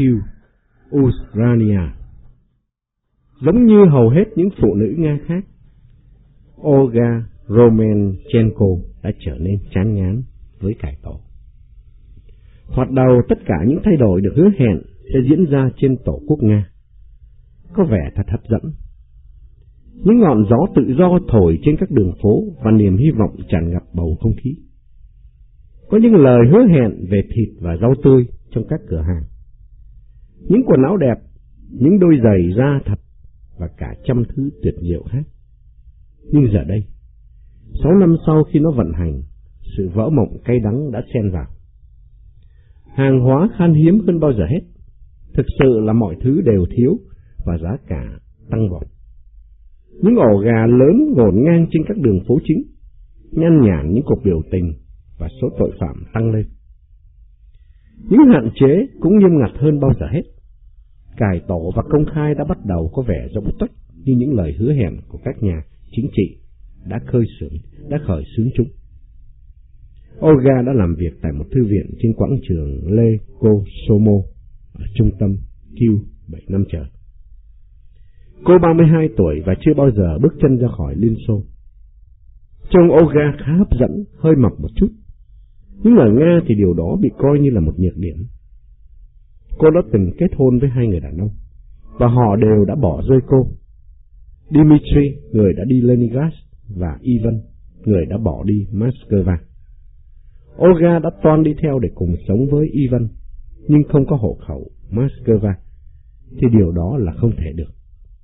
Kyiv, Ukraine. Giống như hầu hết những phụ nữ Nga khác, Olga Romanchenko đã trở nên chán ngán với cải tổ. Thoạt đầu tất cả những thay đổi được hứa hẹn sẽ diễn ra trên tổ quốc Nga. Có vẻ thật hấp dẫn. Những ngọn gió tự do thổi trên các đường phố và niềm hy vọng tràn ngập bầu không khí. Có những lời hứa hẹn về thịt và rau tươi trong các cửa hàng. Những quần áo đẹp, những đôi giày da thật và cả trăm thứ tuyệt diệu khác. Nhưng giờ đây, 6 năm sau khi nó vận hành, sự vỡ mộng cay đắng đã xen vào. Hàng hóa khan hiếm hơn bao giờ hết. Thực sự là mọi thứ đều thiếu và giá cả tăng vọt. Những ổ gà lớn ngổn ngang trên các đường phố chính, nhan nhản những cuộc biểu tình và số tội phạm tăng lên. Những hạn chế cũng nghiêm ngặt hơn bao giờ hết. Cải tổ và công khai đã bắt đầu có vẻ rỗng tuếch như những lời hứa hẹn của các nhà chính trị đã khởi xướng chúng. Olga đã làm việc tại một thư viện trên quảng trường Lê Kosomo ở trung tâm Kyiv 7 năm trời. Cô 32 tuổi và chưa bao giờ bước chân ra khỏi Liên Xô. Trông Olga khá hấp dẫn, hơi mập một chút, nhưng ở Nga thì điều đó bị coi như là một nhược điểm. Cô đã từng kết hôn với 2 người đàn ông, và họ đều đã bỏ rơi cô. Dmitry, người đã đi Leningrad, và Ivan, người đã bỏ đi Moscow. Olga đã toan đi theo để cùng sống với Ivan, nhưng không có hộ khẩu Moscow, thì điều đó là không thể được.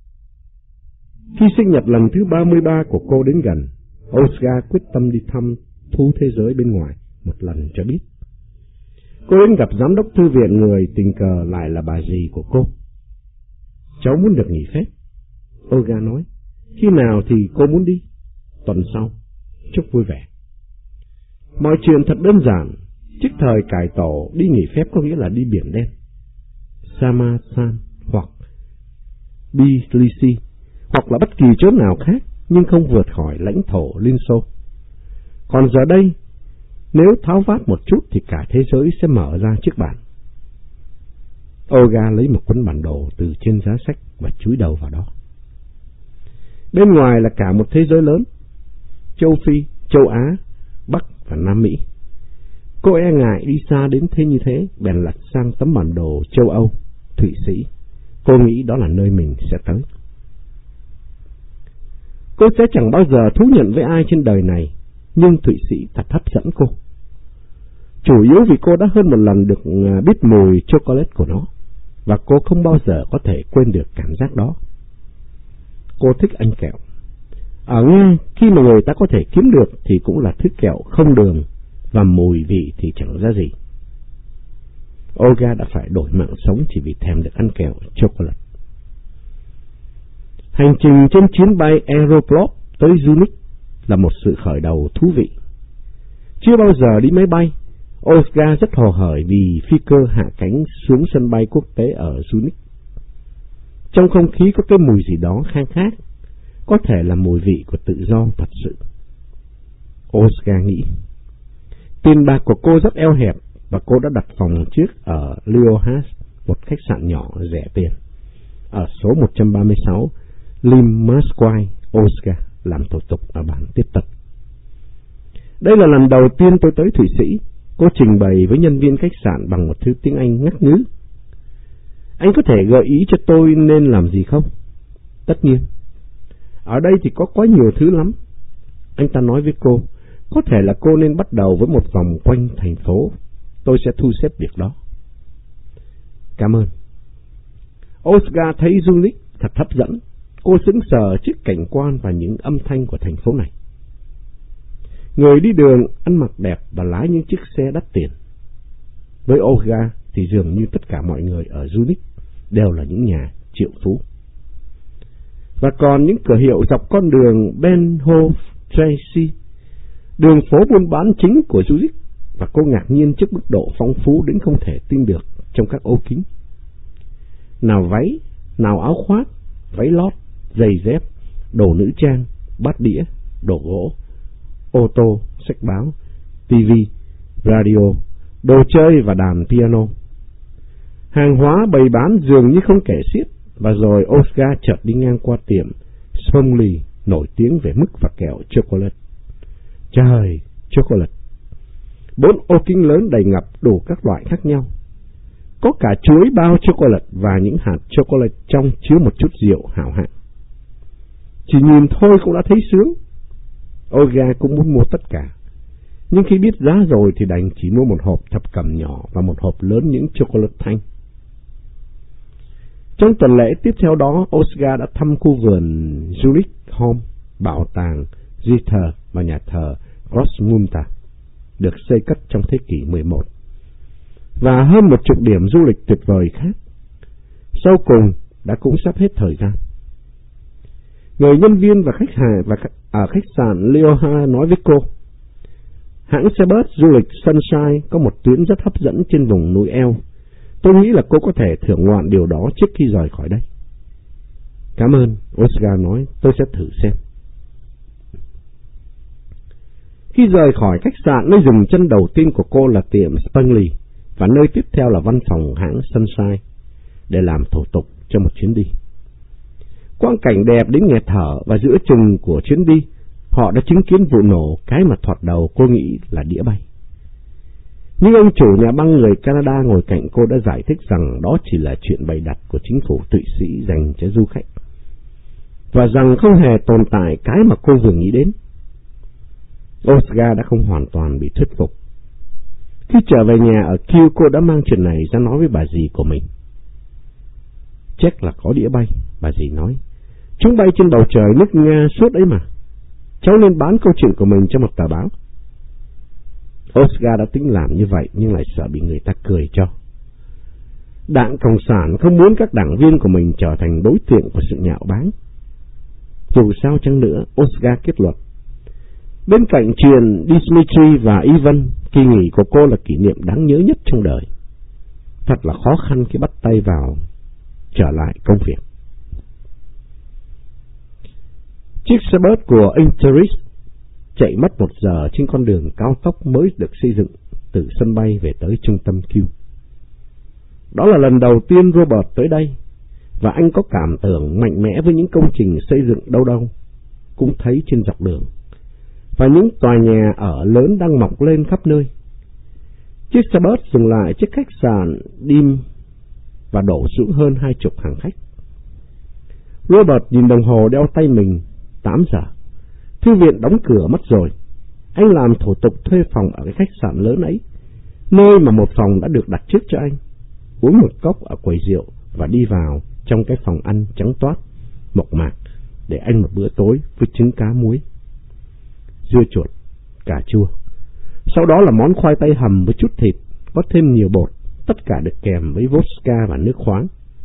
Khi sinh nhật lần thứ 33 của cô đến gần, Olga quyết tâm đi thăm thú thế giới bên ngoài một lần cho biết. Cô đến gặp giám đốc thư viện, người tình cờ lại là bà dì của cô. Cháu muốn được nghỉ phép. Olga nói. Khi nào thì cô muốn đi? Tuần sau. Chúc vui vẻ. Mọi chuyện thật đơn giản. Trước thời cải tổ, đi nghỉ phép có nghĩa là đi Biển Đen, Samarkand hoặc Tbilisi, hoặc là bất kỳ chỗ nào khác, nhưng không vượt khỏi lãnh thổ Liên Xô. Còn giờ đây, nếu tháo vát một chút thì cả thế giới sẽ mở ra trước bạn. Olga lấy một cuốn bản đồ từ trên giá sách và chúi đầu vào đó. Bên ngoài là cả một thế giới lớn, châu Phi, châu Á, Bắc và Nam Mỹ. Cô e ngại đi xa đến thế như thế, bèn lật sang tấm bản đồ châu Âu, Thụy Sĩ. Cô nghĩ đó là nơi mình sẽ tới. Cô sẽ chẳng bao giờ thú nhận với ai trên đời này, nhưng Thụy Sĩ thật hấp dẫn cô. Chủ yếu vì cô đã hơn một lần được biết mùi chocolate của nó, và cô không bao giờ có thể quên được cảm giác đó. Cô thích ăn kẹo. Ở Nga, khi mà người ta có thể kiếm được thì cũng là thức kẹo không đường, và mùi vị thì chẳng ra gì. Olga đã phải đổi mạng sống chỉ vì thèm được ăn kẹo chocolate. Hành trình trên chuyến bay Aeroplot tới Zurich là một sự khởi đầu thú vị. Chưa bao giờ đi máy bay, Olga rất hồ hởi vì phi cơ hạ cánh xuống sân bay quốc tế ở Zurich. Trong không khí có cái mùi gì đó khang khác, có thể là mùi vị của tự do thật sự. Olga nghĩ. Tiền bạc của cô rất eo hẹp và cô đã đặt phòng trước ở Leohas, một khách sạn nhỏ rẻ tiền, ở số 136 Lim Moskvai. Olga làm thủ tục ở bàn tiếp tân. Đây là lần đầu tiên tôi tới Thụy Sĩ. Cô trình bày với nhân viên khách sạn bằng một thứ tiếng Anh ngắt ngứ. Anh có thể gợi ý cho tôi nên làm gì không? Tất nhiên. Ở đây thì có quá nhiều thứ lắm. Anh ta nói với cô, có thể là cô nên bắt đầu với một vòng quanh thành phố. Tôi sẽ thu xếp việc đó. Cảm ơn. Olga thấy Zurich thật hấp dẫn. Cô sững sờ trước cảnh quan và những âm thanh của thành phố này. Người đi đường ăn mặc đẹp và lái những chiếc xe đắt tiền. Với Olga thì dường như tất cả mọi người ở Zurich đều là những nhà triệu phú. Và còn những cửa hiệu dọc con đường Bahnhofstrasse, đường phố buôn bán chính của Zurich, và cô ngạc nhiên trước mức độ phong phú đến không thể tin được trong các ô kính. Nào váy, nào áo khoác, váy lót, giày dép, đồ nữ trang, bát đĩa, đồ gỗ, ô tô, sách báo, TV, radio, đồ chơi và đàn piano. Hàng hóa bày bán dường như không kể xiết, và rồi Oscar chợt đi ngang qua tiệm Sponley nổi tiếng về mứt và kẹo chocolate. Trời, chocolate! 4 ô kính lớn đầy ngập đủ các loại khác nhau. Có cả chuối bao chocolate và những hạt chocolate trong chứa một chút rượu hảo hạng. Chỉ nhìn thôi cũng đã thấy sướng. Olga cũng muốn mua tất cả, nhưng khi biết giá rồi thì đành chỉ mua một hộp thập cẩm nhỏ và một hộp lớn những chocolate thanh. Trong tuần lễ tiếp theo đó, Oscar đã thăm khu vườn Zurich Home, bảo tàng Ritter và nhà thờ Grossmutter, được xây cất trong thế kỷ 11, và hơn 10 điểm du lịch tuyệt vời khác. Sau cùng đã cũng sắp hết thời gian. Người nhân viên và khách hàng ở khách sạn Leoha nói với cô, hãng xe bus du lịch Sunshine có một tuyến rất hấp dẫn trên vùng núi eo. Tôi nghĩ là cô có thể thưởng ngoạn điều đó trước khi rời khỏi đây. Cảm ơn, Oscar nói, tôi sẽ thử xem. Khi rời khỏi khách sạn, nơi dừng chân đầu tiên của cô là tiệm Sponley, và nơi tiếp theo là văn phòng hãng Sunshine, để làm thủ tục cho một chuyến đi. Quang cảnh đẹp đến nghẹt thở, và giữa chừng của chuyến đi, họ đã chứng kiến vụ nổ, cái mà thoạt đầu cô nghĩ là đĩa bay. Nhưng ông chủ nhà băng người Canada ngồi cạnh cô đã giải thích rằng đó chỉ là chuyện bày đặt của chính phủ Thụy Sĩ dành cho du khách, và rằng không hề tồn tại cái mà cô vừa nghĩ đến. Oscar đã không hoàn toàn bị thuyết phục. Khi trở về nhà ở Kew, cô đã mang chuyện này ra nói với bà dì của mình. Chắc là có đĩa bay, bà dì nói. Chúng bay trên bầu trời nước Nga suốt ấy mà. Cháu nên bán câu chuyện của mình cho một tờ báo. Oscar đã tính làm như vậy, nhưng lại sợ bị người ta cười cho. Đảng Cộng sản không muốn các đảng viên của mình trở thành đối tượng của sự nhạo báng. Dù sao chăng nữa, Oscar kết luận, bên cạnh chuyện Dmitry và Ivan, kỳ nghỉ của cô là kỷ niệm đáng nhớ nhất trong đời. Thật là khó khăn khi bắt tay vào trở lại công việc. Chiếc xe bus của Interis chạy mất 1 giờ trên con đường cao tốc mới được xây dựng từ sân bay về tới trung tâm Kew. Đó là lần đầu tiên Robert tới đây, và anh có cảm tưởng mạnh mẽ với những công trình xây dựng đâu đâu cũng thấy trên dọc đường, và những tòa nhà ở lớn đang mọc lên khắp nơi. Chiếc xe bus dừng lại trước khách sạn Dim và đổ xuống hơn 20 hàng khách. Robert nhìn đồng hồ đeo tay mình, 8 giờ. Thư viện đóng cửa mất rồi. Anh làm thủ tục thuê phòng ở cái khách sạn lớn ấy, nơi mà một phòng đã được đặt trước cho anh. Uống một cốc ở quầy rượu và đi vào trong cái phòng ăn trắng toát, mộc mạc, để ăn một bữa tối với trứng cá muối, dưa chuột, cà chua. Sau đó là món khoai tây hầm với chút thịt, có thêm nhiều bột, tất cả được kèm với vodka và nước khoáng.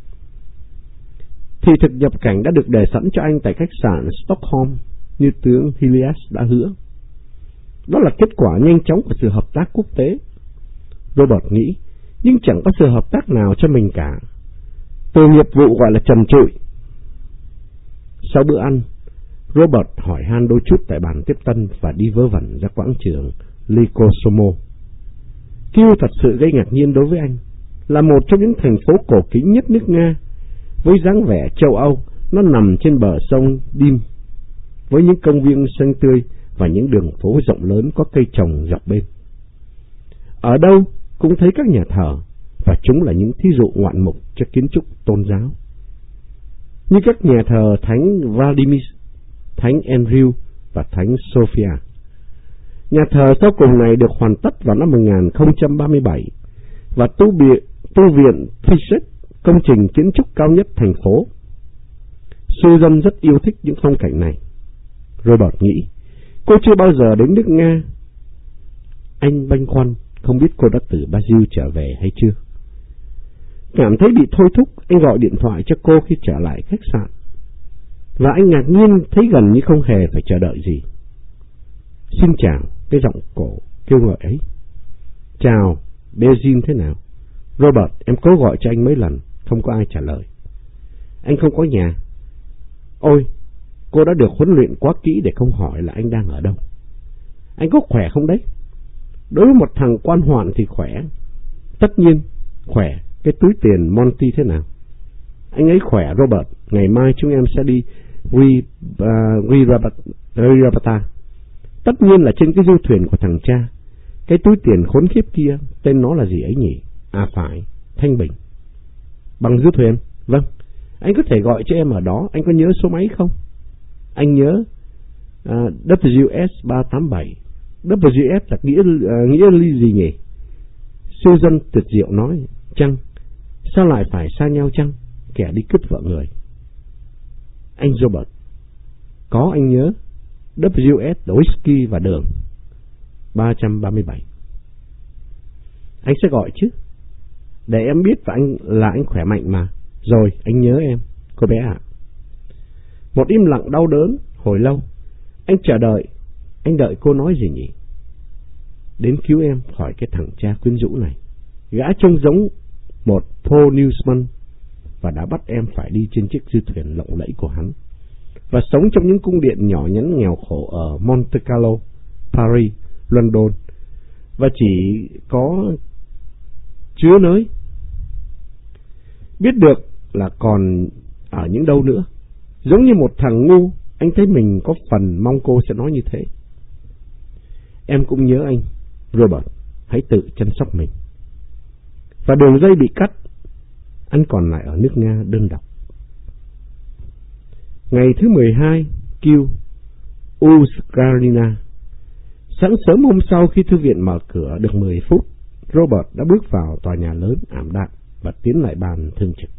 Thì thực nhập cảnh đã được để sẵn cho anh tại khách sạn Stockholm, như tướng Helias đã hứa. Đó là kết quả nhanh chóng của sự hợp tác quốc tế, Robert nghĩ, nhưng chẳng có sự hợp tác nào cho mình cả. Từ nghiệp vụ gọi là trần trụi. Sau bữa ăn, Robert hỏi han đôi chút tại bàn tiếp tân và đi vớ vẩn ra quảng trường Lykosomo. Kew thật sự gây ngạc nhiên đối với anh, là một trong những thành phố cổ kính nhất nước Nga, với dáng vẻ châu Âu. Nó nằm trên bờ sông Dim, với những công viên xanh tươi và những đường phố rộng lớn có cây trồng dọc bên. Ở đâu cũng thấy các nhà thờ, và chúng là những thí dụ ngoạn mục cho kiến trúc tôn giáo, như các nhà thờ Thánh Vladimir, Thánh Andrew và Thánh Sophia. Nhà thờ sau cùng này được hoàn tất vào năm 1037, và tu viện Fiset, công trình kiến trúc cao nhất thành phố. Susan rất yêu thích những phong cảnh này. Robert nghĩ, cô chưa bao giờ đến nước Nga. Anh băn khoăn, không biết cô đã từ Brazil trở về hay chưa. Cảm thấy bị thôi thúc, anh gọi điện thoại cho cô khi trở lại khách sạn, và anh ngạc nhiên thấy gần như không hề phải chờ đợi gì. Xin chào, cái giọng cổ kêu gọi ấy. Chào, Beijing thế nào? Robert, em cố gọi cho anh mấy lần, không có ai trả lời. Anh không có nhà. Ôi, cô đã được huấn luyện quá kỹ để không hỏi là anh đang ở đâu. Anh có khỏe không đấy? Đối với một thằng quan hoạn thì khỏe. Tất nhiên, khỏe, cái túi tiền Monty thế nào? Anh ấy khỏe, Robert. Ngày mai chúng em sẽ đi Rirabata. Tất nhiên là trên cái du thuyền của thằng cha. Cái túi tiền khốn khiếp kia, tên nó là gì ấy nhỉ? À phải, Thanh Bình. Bằng du thuyền? Vâng. Anh có thể gọi cho em ở đó. Anh có nhớ số máy không? Anh nhớ WS 387. WS là nghĩa gì nhỉ? Susan tuyệt diệu nói. Chăng? Sao lại phải xa nhau chăng? Kẻ đi cướp vợ người. Anh Robert. Có, anh nhớ. WS là whisky và đường. 337. Anh sẽ gọi chứ. Để em biết và anh khỏe mạnh mà. Rồi, anh nhớ em, cô bé ạ. Một im lặng đau đớn, hồi lâu. Anh chờ đợi. Anh đợi cô nói gì nhỉ? Đến cứu em khỏi cái thằng cha quyến rũ này. Gã trông giống một Paul Newman và đã bắt em phải đi trên chiếc du thuyền lộng lẫy của hắn và sống trong những cung điện nhỏ nhắn nghèo khổ ở Monte Carlo, Paris, London, và chỉ có chứa nới. Biết được là còn ở những đâu nữa. Giống như một thằng ngu, anh thấy mình có phần mong cô sẽ nói như thế. Em cũng nhớ anh, Robert, hãy tự chăm sóc mình. Và đường dây bị cắt. Anh còn lại ở nước Nga đơn độc. Ngày thứ 12, Kiev, Ukraine. Sáng sớm hôm sau khi thư viện mở cửa được 10 phút, Robert đã bước vào tòa nhà lớn ảm đạm và tiến lại bàn thường trực.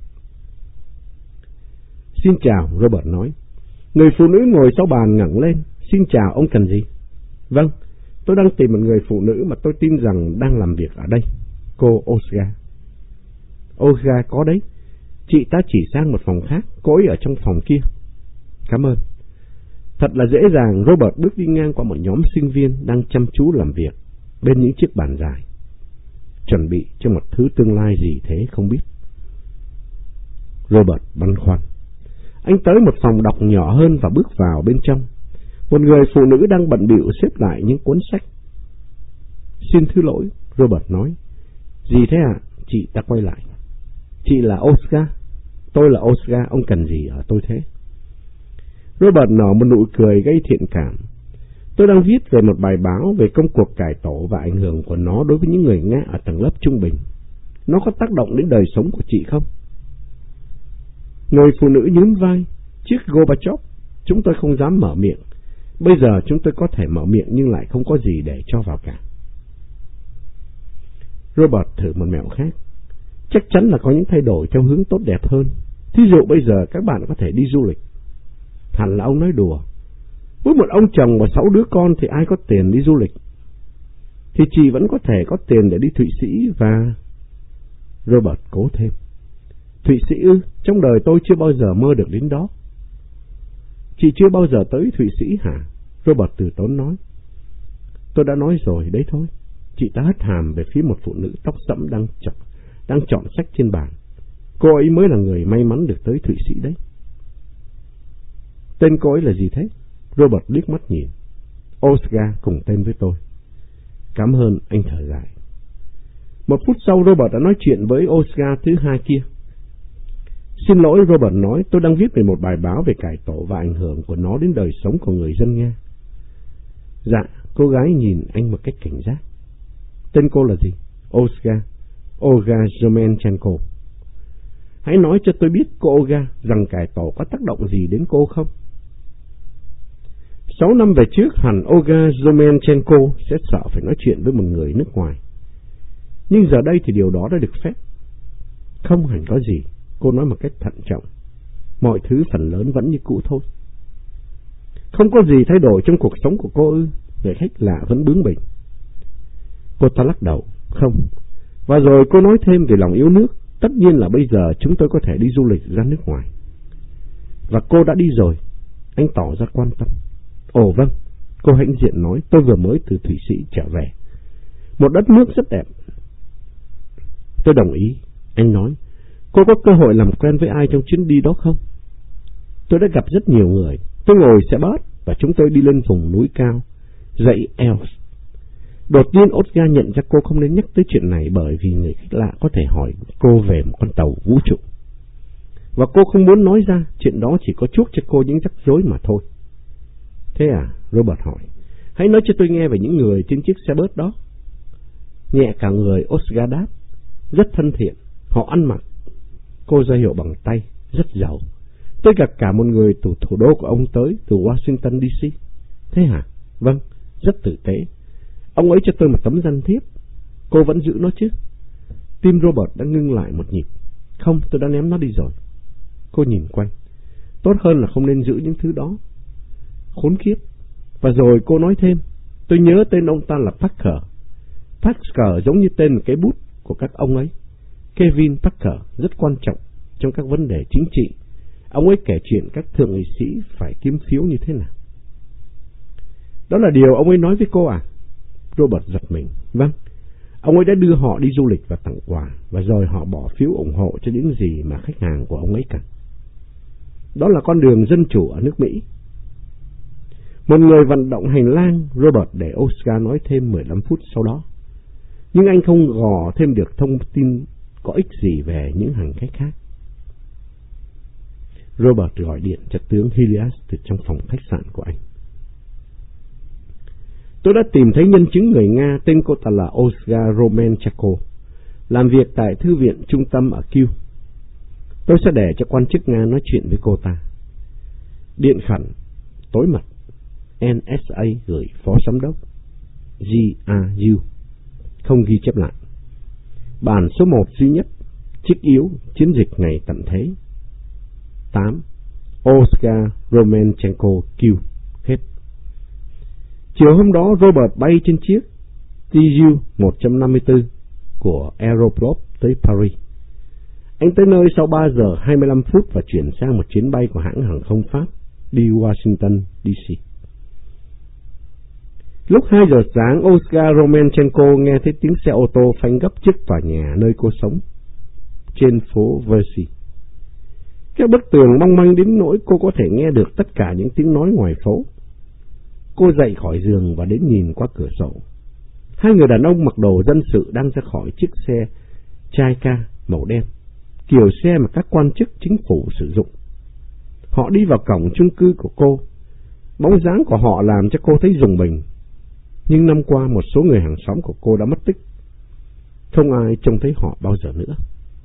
Xin chào, Robert nói. Người phụ nữ ngồi sau bàn ngẩng lên. Xin chào, ông cần gì? Vâng, tôi đang tìm một người phụ nữ mà tôi tin rằng đang làm việc ở đây. Cô Olga. Olga có đấy. Chị ta chỉ sang một phòng khác. Cô ấy ở trong phòng kia. Cảm ơn. Thật là dễ dàng. Robert bước đi ngang qua một nhóm sinh viên đang chăm chú làm việc bên những chiếc bàn dài, chuẩn bị cho một thứ tương lai gì thế không biết. Robert băn khoăn. Anh tới một phòng đọc nhỏ hơn và bước vào bên trong. Một người phụ nữ đang bận bịu xếp lại những cuốn sách. Xin thứ lỗi, Robert nói. Gì thế ạ? Chị ta quay lại. Chị là Olga. Tôi là Olga, ông cần gì ở tôi thế? Robert nở một nụ cười gây thiện cảm. Tôi đang viết về một bài báo về công cuộc cải tổ và ảnh hưởng của nó đối với những người Nga ở tầng lớp trung bình. Nó có tác động đến đời sống của chị không? Người phụ nữ nhún vai. Trước Gorbachev, chúng tôi không dám mở miệng. Bây giờ chúng tôi có thể mở miệng nhưng lại không có gì để cho vào cả. Robert thử một mẹo khác. Chắc chắn là có những thay đổi theo hướng tốt đẹp hơn. Thí dụ bây giờ các bạn có thể đi du lịch. Hẳn là ông nói đùa. Với một ông chồng và 6 đứa con thì ai có tiền đi du lịch? Thì chị vẫn có thể có tiền để đi Thụy Sĩ và... Robert cố thêm. Thụy Sĩ ư? Trong đời tôi chưa bao giờ mơ được đến đó. Chị chưa bao giờ tới Thụy Sĩ hả? Robert từ tốn nói. Tôi đã nói rồi, đấy thôi. Chị ta hất hàm về phía một phụ nữ tóc sẫm đang chọn sách trên bàn. Cô ấy mới là người may mắn được tới Thụy Sĩ đấy. Tên cô ấy là gì thế? Robert liếc mắt nhìn. Olga cùng tên với tôi. Cảm ơn, anh thở dài. Một phút sau Robert đã nói chuyện với Olga thứ hai kia. Xin lỗi, Robert nói, tôi đang viết về một bài báo về cải tổ và ảnh hưởng của nó đến đời sống của người dân Nga. Dạ, cô gái nhìn anh một cách cảnh giác. Tên cô là gì? Olga Romenchenko. Hãy nói cho tôi biết, cô Olga, rằng cải tổ có tác động gì đến cô không? 6 năm về trước, hẳn Olga Romenchenko sẽ sợ phải nói chuyện với một người nước ngoài. Nhưng giờ đây thì điều đó đã được phép. Không hẳn có gì, cô nói một cách thận trọng. Mọi thứ phần lớn vẫn như cũ thôi. Không có gì thay đổi trong cuộc sống của cô ư? Người khách lạ vẫn bướng bỉnh. Cô ta lắc đầu. Không. Và rồi cô nói thêm về lòng yêu nước. Tất nhiên là bây giờ chúng tôi có thể đi du lịch ra nước ngoài. Và cô đã đi rồi. Anh tỏ ra quan tâm. Ồ vâng, cô hãnh diện nói, tôi vừa mới từ Thụy Sĩ trở về. Một đất nước rất đẹp. Tôi đồng ý. Anh nói, cô có cơ hội làm quen với ai trong chuyến đi đó không? Tôi đã gặp rất nhiều người. Tôi ngồi xe bus và chúng tôi đi lên vùng núi cao, dãy Alps. Đột nhiên Oscar nhận ra cô không nên nhắc tới chuyện này, bởi vì người khách lạ có thể hỏi cô về một con tàu vũ trụ. Và cô không muốn nói ra, chuyện đó chỉ có chuốc cho cô những rắc rối mà thôi. Thế à? Robert hỏi. Hãy nói cho tôi nghe về những người trên chiếc xe bớt đó. Nhẹ cả người, Oscar đáp. Rất thân thiện, họ ăn mặc. Cô ra hiệu bằng tay, rất giàu. Tôi gặp cả một người từ thủ đô của ông tới, từ Washington DC. Thế hả? Vâng, rất tử tế. Ông ấy cho tôi một tấm danh thiếp. Cô vẫn giữ nó chứ? Tim Robert đã ngưng lại một nhịp. Không, tôi đã ném nó đi rồi. Cô nhìn quanh. Tốt hơn là không nên giữ những thứ đó. Khốn kiếp. Và rồi cô nói thêm. Tôi nhớ tên ông ta là Parker. Parker giống như tên một cái bút của các ông ấy. Kevin Parker rất quan trọng trong các vấn đề chính trị. Ông ấy kể chuyện các thượng nghị sĩ phải kiếm phiếu như thế nào. Đó là điều ông ấy nói với cô à? Robert giật mình. Vâng, ông ấy đã đưa họ đi du lịch và tặng quà, và rồi họ bỏ phiếu ủng hộ cho những gì mà khách hàng của ông ấy cần. Đó là con đường dân chủ ở nước Mỹ. Một người vận động hành lang, Robert để Oscar nói thêm 15 phút sau đó. Nhưng anh không gò thêm được thông tin có ích gì về những hành khách khác. Robert gọi điện cho tướng Hilliard từ trong phòng khách sạn của anh. Tôi đã tìm thấy nhân chứng người Nga, tên cô ta là Olga Romanenko, làm việc tại thư viện trung tâm ở Kyiv. Tôi sẽ để cho quan chức Nga nói chuyện với cô ta. Điện khẩn, tối mật, NSA gửi phó giám đốc GRU, không ghi chép lại. Bản số 1 duy nhất, trích yếu, chiến dịch ngày tận thế. 8. Olga Romanenko Q. Hết. Chiều hôm đó, Robert bay trên chiếc Tu-154 của Aeroblot tới Paris. Anh tới nơi sau 3 giờ 25 phút và chuyển sang một chuyến bay của hãng hàng không Pháp đi Washington DC. Lúc 2 giờ sáng, Olga Romanenko nghe thấy tiếng xe ô tô phanh gấp trước tòa nhà nơi cô sống, trên phố Versailles. Các bức tường mong manh đến nỗi cô có thể nghe được tất cả những tiếng nói ngoài phố. Cô dậy khỏi giường và đến nhìn qua cửa sổ. Hai người đàn ông mặc đồ dân sự đang ra khỏi chiếc xe Chayka màu đen, kiểu xe mà các quan chức chính phủ sử dụng. Họ đi vào cổng chung cư của cô. Bóng dáng của họ làm cho cô thấy rùng mình. Nhưng năm qua một số người hàng xóm của cô đã mất tích. Không ai trông thấy họ bao giờ nữa.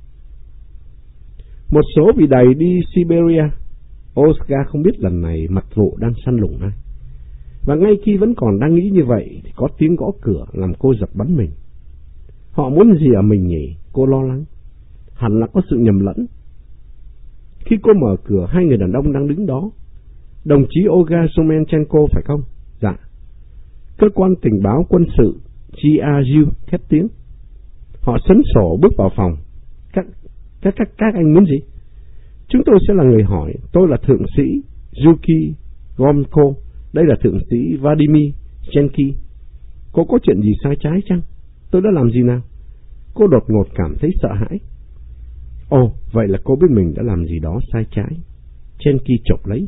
Một số bị đày đi Siberia. Oscar không biết lần này mật vụ đang săn lùng ai. Và ngay khi vẫn còn đang nghĩ như vậy thì có tiếng gõ cửa làm cô giật bắn mình. Họ muốn gì ở mình nhỉ? Cô lo lắng. Hẳn là có sự nhầm lẫn. Khi cô mở cửa, hai người đàn ông đang đứng đó. Đồng chí Olga Romanenko phải không? Dạ. Cơ quan tình báo quân sự GRU khét tiếng. Họ sấn sổ bước vào phòng. Các anh muốn gì? Chúng tôi sẽ là người hỏi. Tôi là thượng sĩ Yuki Gomko. Đây là thượng sĩ Vladimir Chenky. Cô có chuyện gì sai trái chăng? Tôi đã làm gì nào? Cô đột ngột cảm thấy sợ hãi. Ồ, vậy là cô biết mình đã làm gì đó sai trái. Chenky chộp lấy.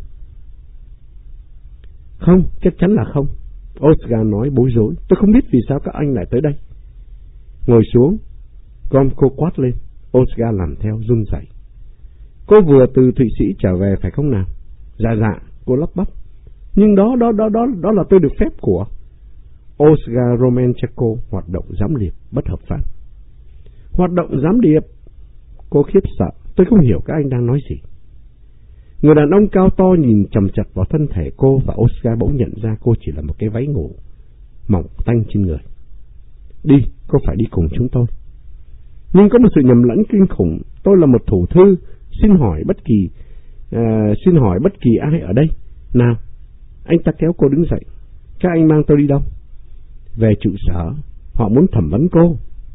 Không, chắc chắn là không. Oscar nói bối rối. Tôi không biết vì sao các anh lại tới đây. Ngồi xuống. Gomko quát lên. Oscar làm theo run rẩy. Cô vừa từ Thụy Sĩ trở về phải không nào? Dạ, cô lắp bắp. Nhưng đó là tôi được phép của. Olga Romanenko hoạt động gián điệp bất hợp pháp. Hoạt động gián điệp? Cô khiếp sợ. Tôi không hiểu các anh đang nói gì. Người đàn ông cao to nhìn chằm chằm vào thân thể cô và Oscar bỗng nhận ra cô chỉ là một cái váy ngủ mỏng tanh trên người. Đi, cô phải đi cùng chúng tôi. Nhưng có một sự nhầm lẫn kinh khủng. Tôi là một thủ thư. Xin hỏi bất kỳ ai ở đây. Nào, anh ta kéo cô đứng dậy. Các anh mang tôi đi đâu? Về trụ sở. Họ muốn thẩm vấn cô.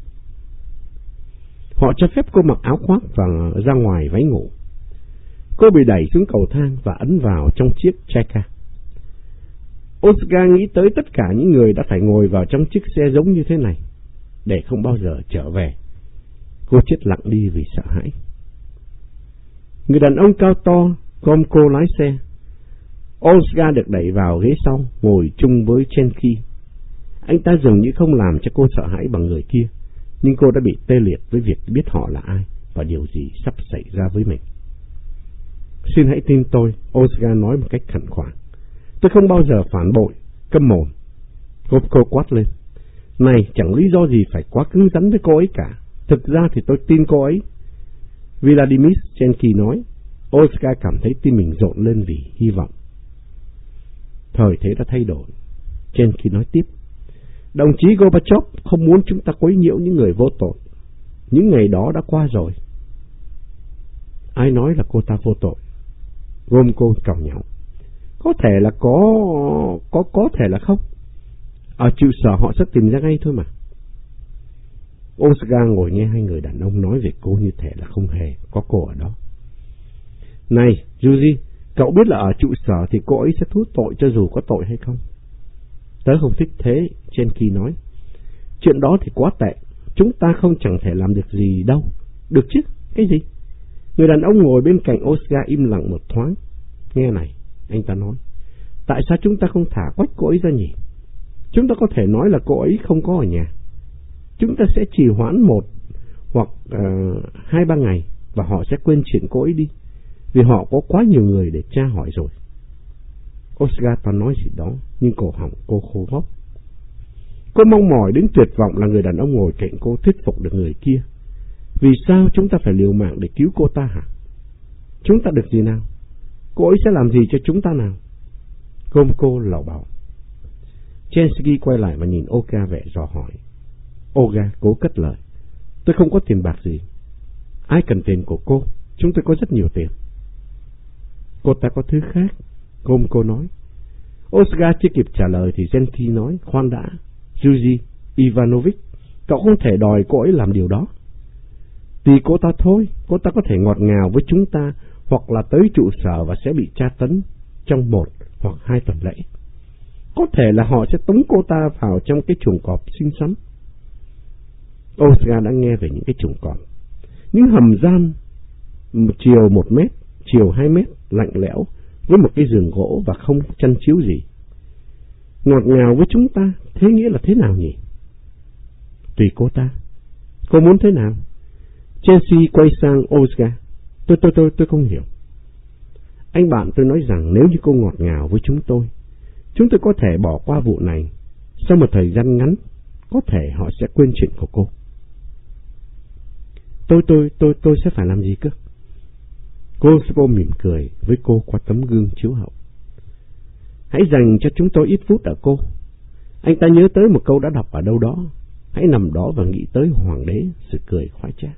Họ cho phép cô mặc áo khoác và ra ngoài váy ngủ. Cô bị đẩy xuống cầu thang và ấn vào trong chiếc Chayka. Oscar nghĩ tới tất cả những người đã phải ngồi vào trong chiếc xe giống như thế này để không bao giờ trở về. Cô chết lặng đi vì sợ hãi. Người đàn ông cao to gom cô lái xe. Oscar được đẩy vào ghế sau, ngồi chung với Chenky. Anh ta dường như không làm cho cô sợ hãi bằng người kia, nhưng cô đã bị tê liệt với việc biết họ là ai và điều gì sắp xảy ra với mình. Xin hãy tin tôi, Oscar nói một cách khẩn khoản. Tôi không bao giờ phản bội, câm mồm. Cô quát lên. Này, chẳng lý do gì phải quá cứng rắn với cô ấy cả. Thực ra thì tôi tin cô ấy. Vladimir Chenky nói. Oscar cảm thấy tim mình rộn lên vì hy vọng. Thời thế đã thay đổi. Chenky nói tiếp. Đồng chí Gorbachev không muốn chúng ta quấy nhiễu những người vô tội. Những ngày đó đã qua rồi. Ai nói là cô ta vô tội? Gromko càu nhàu. Có thể là có thể là không. Ở trụ sở họ sẽ tìm ra ngay thôi mà. Oscar ngồi nghe hai người đàn ông nói về cô như thể là không hề có cô ở đó. Này, Yuji, cậu biết là ở trụ sở thì cô ấy sẽ thú tội cho dù có tội hay không? Tớ không thích thế, Chenky nói. Chuyện đó thì quá tệ. Chúng ta không chẳng thể làm được gì đâu. Được chứ? Cái gì? Người đàn ông ngồi bên cạnh Oscar im lặng một thoáng. Nghe này, anh ta nói. Tại sao chúng ta không thả quách cô ấy ra nhỉ? Chúng ta có thể nói là cô ấy không có ở nhà. Chúng ta sẽ trì hoãn 1 hoặc 2-3 ngày và họ sẽ quên chuyện cô ấy đi, vì họ có quá nhiều người để tra hỏi rồi. Oscar toàn nói gì đó, nhưng cổ họng cô khô khốc. Cô mong mỏi đến tuyệt vọng là người đàn ông ngồi cạnh cô thuyết phục được người kia. Vì sao chúng ta phải liều mạng để cứu cô ta hả? Chúng ta được gì nào? Cô ấy sẽ làm gì cho chúng ta nào? Gromko lảo bảo. Chensky quay lại và nhìn Olga vẻ dò hỏi. Olga cố cất lời. Tôi không có tiền bạc gì. Ai cần tiền của cô? Chúng tôi có rất nhiều tiền. Cô ta có thứ khác, Gromko nói. Oscar chưa kịp trả lời thì Chensky nói. Khoan đã, Yuji Ivanovich, cậu không thể đòi cô ấy làm điều đó. Tùy cô ta thôi, cô ta có thể ngọt ngào với chúng ta hoặc là tới trụ sở và sẽ bị tra tấn trong 1 hoặc 2 tuần lễ. Có thể là họ sẽ tống cô ta vào trong cái chuồng cọp xinh xắn. Oscar đã nghe về những cái chuồng cọp, những hầm gian chiều 1 mét, chiều 2 mét, lạnh lẽo với một cái giường gỗ và không chăn chiếu gì. Ngọt ngào với chúng ta, thế nghĩa là thế nào nhỉ? Tùy cô ta. Cô muốn thế nào? Chelsea quay sang Oscar. Tôi không hiểu. Anh bạn tôi nói rằng nếu như cô ngọt ngào với chúng tôi có thể bỏ qua vụ này. Sau một thời gian ngắn, có thể họ sẽ quên chuyện của cô. Tôi sẽ phải làm gì cơ? Cô mỉm cười với cô qua tấm gương chiếu hậu. Hãy dành cho chúng tôi ít phút ở cô. Anh ta nhớ tới một câu đã đọc ở đâu đó. Hãy nằm đó và nghĩ tới hoàng đế, sự cười khoái trá.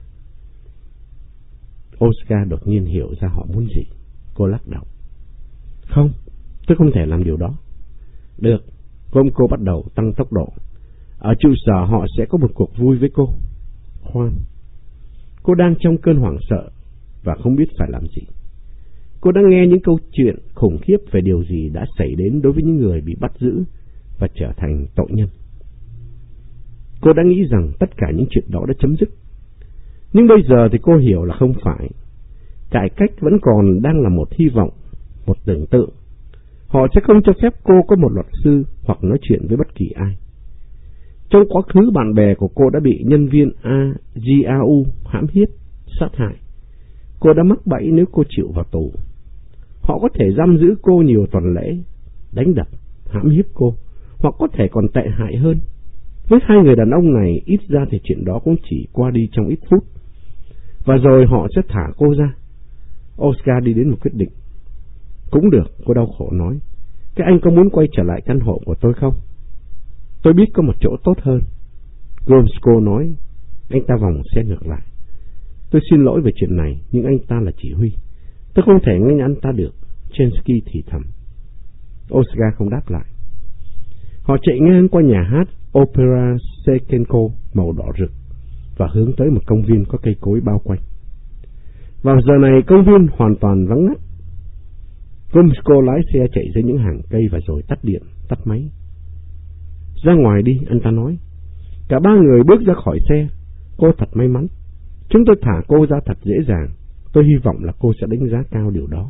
Oscar đột nhiên hiểu ra họ muốn gì. Cô lắc đầu. Không, tôi không thể làm điều đó. Được, cô bắt đầu tăng tốc độ. Ở trụ sở họ sẽ có một cuộc vui với cô. Khoan, cô đang trong cơn hoảng sợ và không biết phải làm gì. Cô đã nghe những câu chuyện khủng khiếp về điều gì đã xảy đến đối với những người bị bắt giữ và trở thành tội nhân. Cô đã nghĩ rằng tất cả những chuyện đó đã chấm dứt. Nhưng bây giờ thì cô hiểu là không phải. Cải cách vẫn còn đang là một hy vọng, một tưởng tượng. Họ sẽ không cho phép cô có một luật sư hoặc nói chuyện với bất kỳ ai. Trong quá khứ, bạn bè của cô đã bị nhân viên GRU hãm hiếp, sát hại. Cô đã mắc bẫy nếu cô chịu vào tù. Họ có thể giam giữ cô nhiều tuần lễ, đánh đập, hãm hiếp cô, hoặc có thể còn tệ hại hơn. Với hai người đàn ông này, ít ra thì chuyện đó cũng chỉ qua đi trong ít phút. Và rồi họ sẽ thả cô ra. Oscar đi đến một quyết định. Cũng được, cô đau khổ nói. Các anh có muốn quay trở lại căn hộ của tôi không? Tôi biết có một chỗ tốt hơn. Gromko nói. Anh ta vòng xe ngược lại. Tôi xin lỗi về chuyện này, nhưng anh ta là chỉ huy. Tôi không thể ngăn anh ta được. Chensky thì thầm. Oscar không đáp lại. Họ chạy ngang qua nhà hát Opera Sekenko màu đỏ rực và hướng tới một công viên có cây cối bao quanh. Vào giờ này công viên hoàn toàn vắng ngắt. Gromko lái xe chạy dưới những hàng cây và rồi tắt điện, tắt máy. Ra ngoài đi, anh ta nói. Cả ba người bước ra khỏi xe. Cô thật may mắn. Chúng tôi thả cô ra thật dễ dàng. Tôi hy vọng là cô sẽ đánh giá cao điều đó.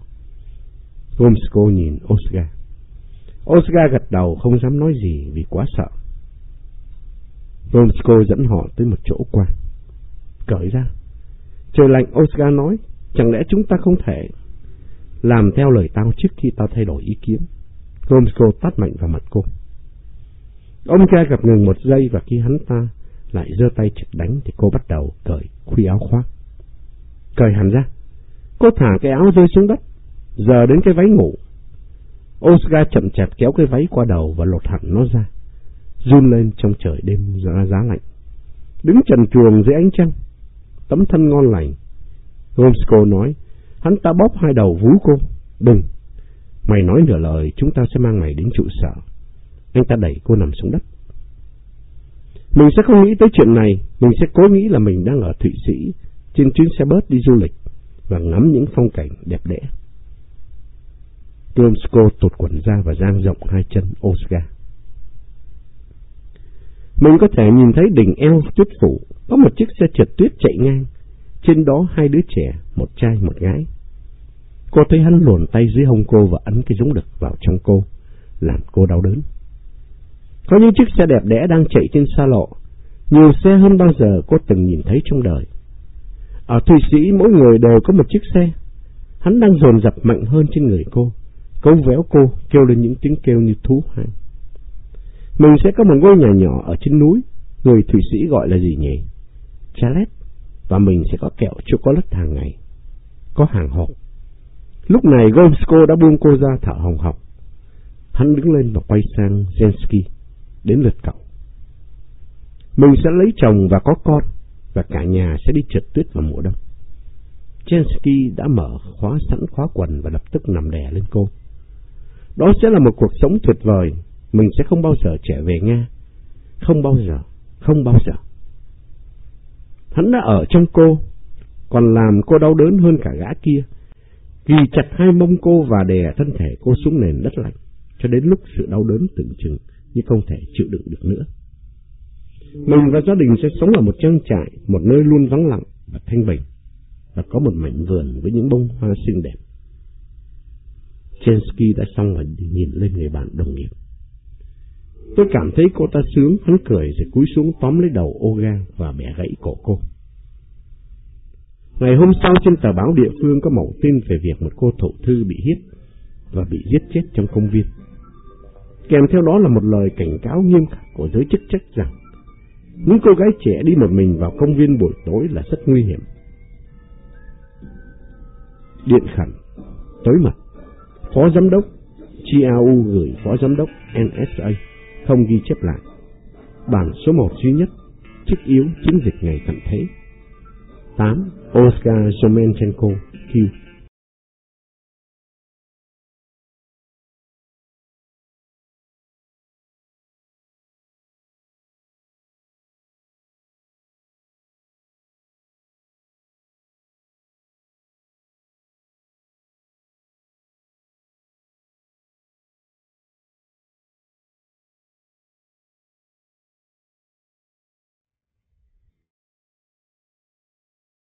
Gromko nhìn Oscar. Oscar gật đầu không dám nói gì vì quá sợ. Gromyko dẫn họ tới một chỗ quang. Cởi ra. Trời lạnh, Oscar nói, chẳng lẽ chúng ta không thể làm theo lời tao trước khi tao thay đổi ý kiến? Gromyko tát mạnh vào mặt cô. Ông cha gặp ngừng một giây, và khi hắn ta lại giơ tay chụp đánh thì cô bắt đầu cởi khuy áo khoác. Cởi hẳn ra. Cô thả cái áo rơi xuống đất, giờ đến cái váy ngủ. Oscar chậm chạp kéo cái váy qua đầu và lột hẳn nó ra, run lên trong trời đêm giá lạnh. Đứng trần truồng dưới ánh trăng, tấm thân ngon lành, Gromyko nói. Hắn ta bóp hai đầu vú cô. Đừng, mày nói nửa lời chúng ta sẽ mang mày đến trụ sở. Anh ta đẩy cô nằm xuống đất. Mình sẽ không nghĩ tới chuyện này. Mình sẽ cố nghĩ là mình đang ở Thụy Sĩ trên chuyến xe bus đi du lịch và ngắm những phong cảnh đẹp đẽ. Gromyko tụt quần ra và dang rộng hai chân Oscar. Mình có thể nhìn thấy đỉnh eo tuyết phủ, có một chiếc xe trượt tuyết chạy ngang, trên đó hai đứa trẻ, một trai một gái. Cô thấy hắn luồn tay dưới hông cô và ấn cái giống đực vào trong cô, làm cô đau đớn. Có những chiếc xe đẹp đẽ đang chạy trên xa lộ, nhiều xe hơn bao giờ cô từng nhìn thấy trong đời. Ở Thụy Sĩ mỗi người đều có một chiếc xe. Hắn đang dồn dập mạnh hơn trên người cô, cấu véo cô, kêu lên những tiếng kêu như thú hoang. Mình sẽ có một ngôi nhà nhỏ ở trên núi, người Thụy Sĩ gọi là gì nhỉ? Chalet. Và mình sẽ có kẹo chocolate hàng ngày, có hàng hộp. Lúc này Gromyko đã buông cô ra thở hồng hộc. Hắn đứng lên và quay sang Jensky. Đến lượt cậu. Mình sẽ lấy chồng và có con, và cả nhà sẽ đi trượt tuyết vào mùa đông. Jensky đã mở khóa sẵn khóa quần và lập tức nằm đè lên cô. Đó sẽ là một cuộc sống tuyệt vời. Mình sẽ không bao giờ trở về Nga. Không bao giờ. Không bao giờ. Hắn đã ở trong cô, còn làm cô đau đớn hơn cả gã kia, ghi chặt hai mông cô và đè thân thể cô xuống nền đất lạnh, cho đến lúc sự đau đớn tưởng chừng như không thể chịu đựng được nữa. Mình và gia đình sẽ sống ở một trang trại, một nơi luôn vắng lặng và thanh bình, và có một mảnh vườn với những bông hoa xinh đẹp. Jensky đã xong và nhìn lên người bạn đồng nghiệp. Tôi cảm thấy cô ta sướng. Hắn cười rồi cúi xuống tóm lấy đầu Olga và bẻ gãy cổ cô. Ngày hôm sau trên tờ báo địa phương có mẩu tin về việc một cô thổ thư bị hiếp và bị giết chết trong công viên. Kèm theo đó là một lời cảnh cáo nghiêm khắc của giới chức trách rằng những cô gái trẻ đi một mình vào công viên buổi tối là rất nguy hiểm. Điện khẩn tối mật. Phó giám đốc Chiao gửi phó giám đốc NSA không ghi chép lại. Bản số 1 duy nhất, chức yếu chiến dịch ngày tận thế. 8. Oscar Romenchenko Q.